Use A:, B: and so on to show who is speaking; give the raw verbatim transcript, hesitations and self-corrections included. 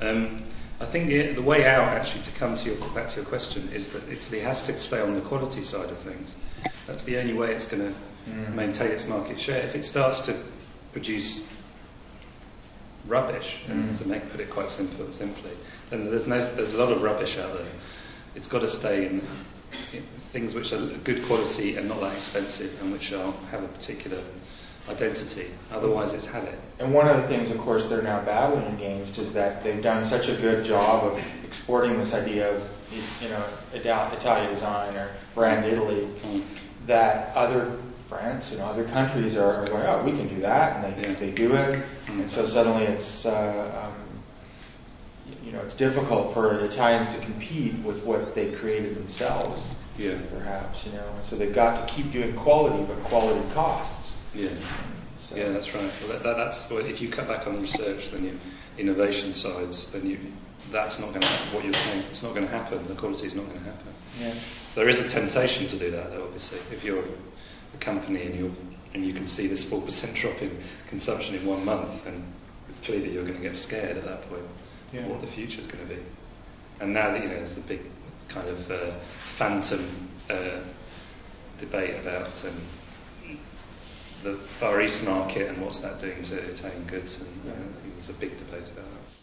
A: Um, I think the, the way out, actually, to come to your back to your question, is that Italy has to stay on the quality side of things. That's the only way it's going to mm. maintain its market share. If it starts to produce rubbish, mm. to make put it quite simple, simply, then there's no there's a lot of rubbish out there. It's got to stay in, in things which are good quality and not that expensive, and which are have a particular identity. Otherwise, it's had it.
B: And one of the things, of course, they're now battling against is that they've done such a good job of exporting this idea of, you know, Italian design or brand Italy, mm. that other France and other countries are, are going, oh, we can do that, and they yeah. they do it, mm. and so suddenly it's uh, um, you know it's difficult for Italians to compete with what they created themselves.
A: Yeah,
B: perhaps you know. So they've got to keep doing quality, but quality costs.
A: Yeah,
B: so.
A: yeah, that's right. Well, that, that, that's well, if you cut back on research, then your innovation sides, then you that's not going to happen. What you're saying, it's not going to happen. The quality is not going to happen.
B: Yeah.
A: There is a temptation to do that, though. Obviously, if you're a company and you and you can see this four percent drop in consumption in one month, and it's clear that you're going to get scared at that point. Yeah. What the future is going to be. And now that you know, there's the big kind of uh, phantom uh, debate about. Um, the Far East market and what's that doing to Italian goods, and uh, there's a big debate about that.